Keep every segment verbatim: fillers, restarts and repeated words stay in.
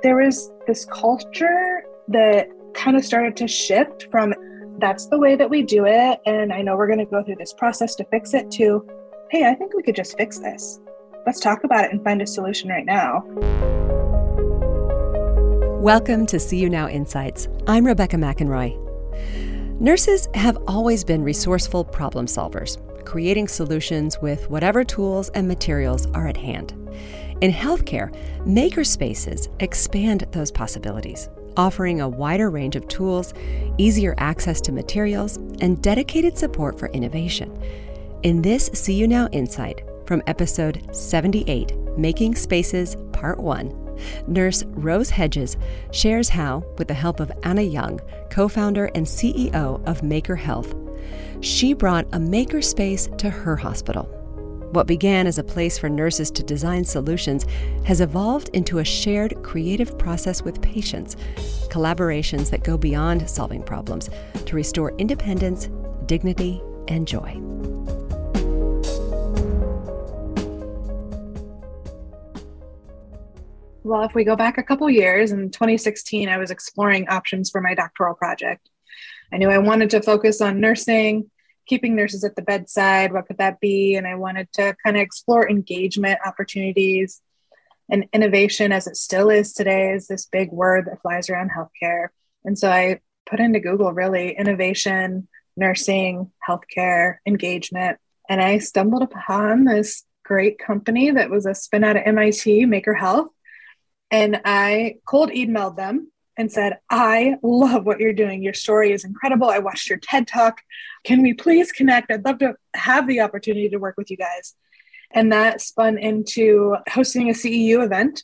there was this culture that kind of started to shift from that's the way that we do it, and I know we're going to go through this process to fix it, to, hey, I think we could just fix this. Let's talk about it and find a solution right now. Welcome to See You Now Insights. I'm Rebecca McEnroy. Nurses have always been resourceful problem solvers, creating solutions with whatever tools and materials are at hand. In healthcare, makerspaces expand those possibilities, offering a wider range of tools, easier access to materials, and dedicated support for innovation. In this See You Now Insight, from episode seventy-eight, Making Spaces, Part one, Nurse Rose Hedges shares how, with the help of Anna Young, co-founder and C E O of Maker Health, she brought a makerspace to her hospital. What began as a place for nurses to design solutions has evolved into a shared creative process with patients, collaborations that go beyond solving problems to restore independence, dignity, and joy. Well, if we go back a couple years, in twenty sixteen, I was exploring options for my doctoral project. I knew I wanted to focus on nursing, keeping nurses at the bedside. What could that be? And I wanted to kind of explore engagement opportunities. And innovation, as it still is today, is this big word that flies around healthcare. And so I put into Google, really, innovation, nursing, healthcare, engagement. And I stumbled upon this great company that was a spin out of M I T, Maker Health. And I cold emailed them and said, I love what you're doing. Your story is incredible. I watched your TED Talk. Can we please connect? I'd love to have the opportunity to work with you guys. And that spun into hosting a C E U event.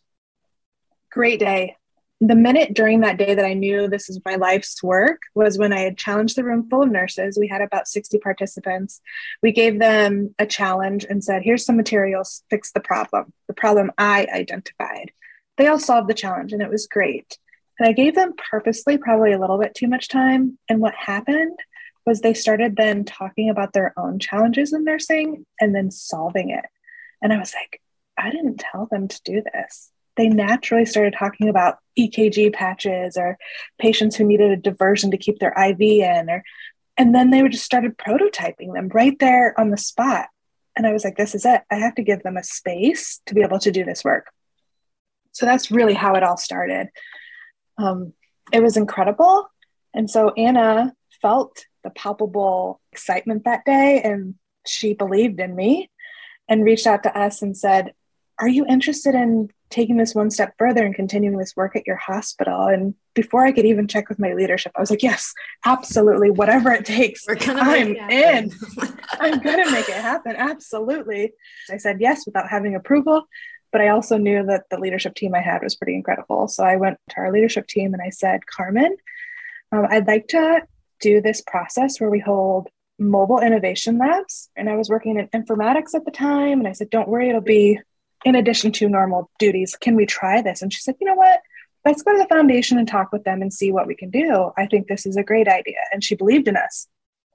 Great day. The minute during that day that I knew this is my life's work was when I had challenged the room full of nurses. We had about sixty participants. We gave them a challenge and said, here's some materials, fix the problem, the problem I identified. They all solved the challenge and it was great. And I gave them purposely probably a little bit too much time. And what happened was they started then talking about their own challenges in nursing and then solving it. And I was like, I didn't tell them to do this. They naturally started talking about E K G patches or patients who needed a diversion to keep their I V in, or, and then they just started prototyping them right there on the spot. And I was like, this is it. I have to give them a space to be able to do this work. So that's really how it all started. Um, it was incredible. And so Anna felt the palpable excitement that day, and she believed in me and reached out to us and said, are you interested in taking this one step further and continuing this work at your hospital? And before I could even check with my leadership, I was like, yes, absolutely. Whatever it takes, I'm in. I'm going to make it happen. Absolutely. I said yes without having approval. But I also knew that the leadership team I had was pretty incredible. So I went to our leadership team and I said, Carmen, um, I'd like to do this process where we hold mobile innovation labs. And I was working in informatics at the time. And I said, don't worry, it'll be in addition to normal duties. Can we try this? And she said, you know what? Let's go to the foundation and talk with them and see what we can do. I think this is a great idea. And she believed in us.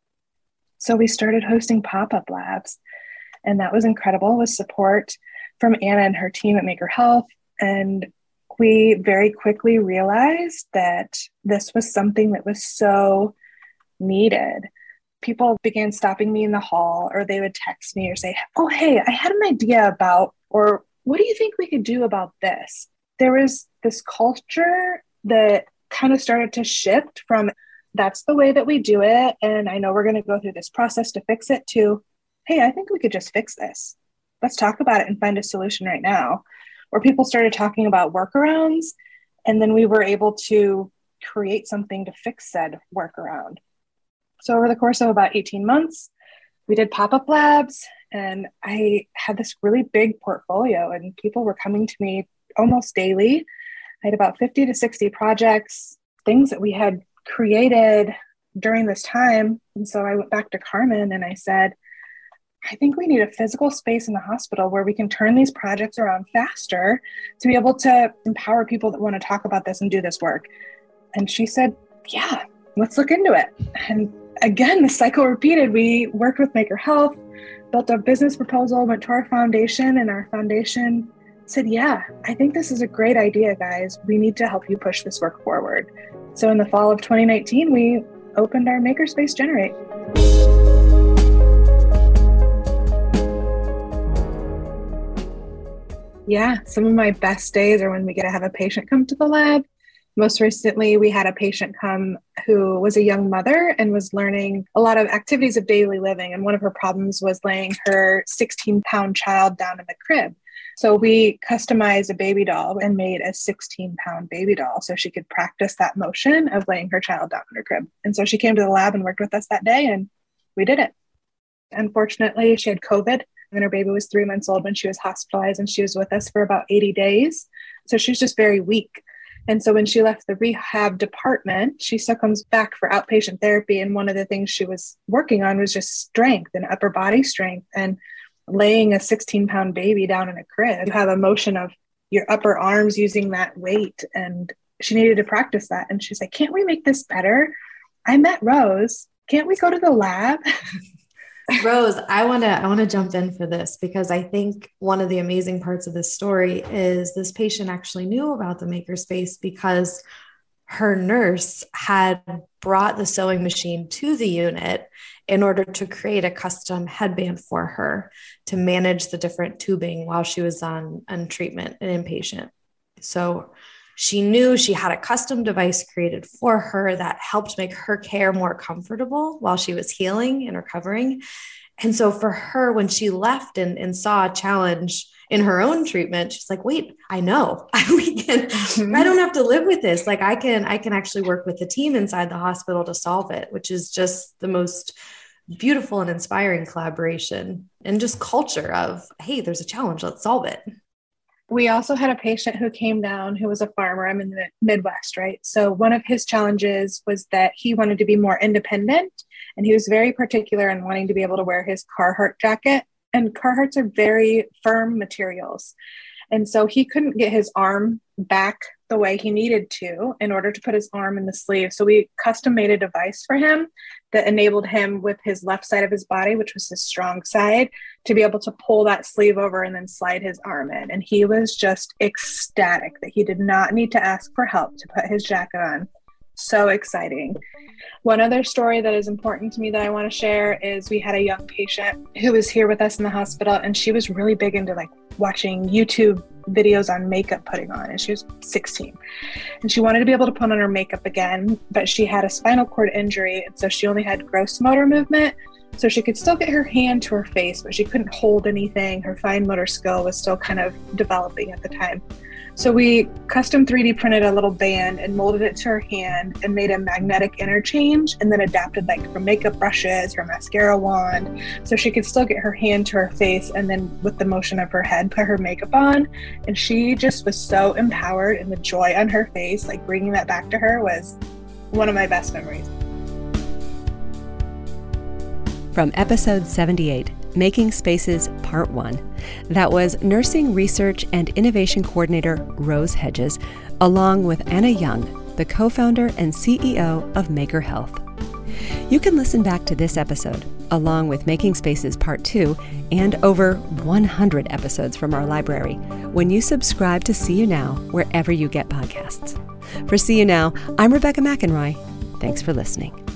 So we started hosting pop-up labs. And that was incredible with support from Anna and her team at Maker Health. And we very quickly realized that this was something that was so needed. People began stopping me in the hall, or they would text me or say, oh, hey, I had an idea about, or what do you think we could do about this? There was this culture that kind of started to shift from that's the way that we do it, and I know we're going to go through this process to fix it, to, hey, I think we could just fix this. Let's talk about it and find a solution right now. Where people started talking about workarounds, and then we were able to create something to fix said workaround. So over the course of about eighteen months, we did pop-up labs, and I had this really big portfolio, and people were coming to me almost daily. I had about fifty to sixty projects, things that we had created during this time. And so I went back to Carmen and I said, I think we need a physical space in the hospital where we can turn these projects around faster to be able to empower people that want to talk about this and do this work. And she said, yeah, let's look into it. And again, the cycle repeated. We worked with Maker Health, built a business proposal, went to our foundation, and our foundation said, yeah, I think this is a great idea, guys. We need to help you push this work forward. So in the fall of twenty nineteen, we opened our Makerspace Generate. Yeah, some of my best days are when we get to have a patient come to the lab. Most recently, we had a patient come who was a young mother and was learning a lot of activities of daily living. And one of her problems was laying her sixteen pound child down in the crib. So we customized a baby doll and made a sixteen pound baby doll so she could practice that motion of laying her child down in her crib. And so she came to the lab and worked with us that day, and we did it. Unfortunately, she had COVID, and her baby was three months old when she was hospitalized, and she was with us for about eighty days. So she was just very weak. And so when she left the rehab department, she still comes back for outpatient therapy. And one of the things she was working on was just strength and upper body strength. And laying a sixteen pound baby down in a crib, you have a motion of your upper arms using that weight. And she needed to practice that. And she's like, can't we make this better? I met Rose. Can't we go to the lab? Rose, I want to I want to jump in for this because I think one of the amazing parts of this story is this patient actually knew about the Makerspace because her nurse had brought the sewing machine to the unit in order to create a custom headband for her to manage the different tubing while she was on, on treatment and inpatient. So she knew she had a custom device created for her that helped make her care more comfortable while she was healing and recovering. And so for her, when she left and, and saw a challenge in her own treatment, she's like, wait, I know we can, mm-hmm. I don't have to live with this. Like I can, I can actually work with the team inside the hospital to solve it, which is just the most beautiful and inspiring collaboration and just culture of, hey, there's a challenge, let's solve it. We also had a patient who came down who was a farmer. I'm in the Midwest, right? So one of his challenges was that he wanted to be more independent, and he was very particular in wanting to be able to wear his Carhartt jacket. And Carhartts are very firm materials. And so he couldn't get his arm back the way he needed to in order to put his arm in the sleeve. So we custom made a device for him that enabled him with his left side of his body, which was his strong side, to be able to pull that sleeve over and then slide his arm in. And he was just ecstatic that he did not need to ask for help to put his jacket on. So exciting. One other story that is important to me that I want to share is we had a young patient who was here with us in the hospital, and she was really big into like watching YouTube videos on makeup putting on, and she was sixteen. And she wanted to be able to put on her makeup again, but she had a spinal cord injury, and so she only had gross motor movement. So she could still get her hand to her face, but she couldn't hold anything. Her fine motor skill was still kind of developing at the time. So we custom three D printed a little band and molded it to her hand and made a magnetic interchange, and then adapted like her makeup brushes, her mascara wand, so she could still get her hand to her face and then with the motion of her head put her makeup on. And she just was so empowered, and the joy on her face, like bringing that back to her, was one of my best memories. From episode seventy-eight, Making Spaces Part one. That was Nursing Research and Innovation Coordinator Rose Hedges, along with Anna Young, the co-founder and C E O of Maker Health. You can listen back to this episode, along with Making Spaces Part two and over one hundred episodes from our library, when you subscribe to See You Now wherever you get podcasts. For See You Now, I'm Rebecca McEnroy. Thanks for listening.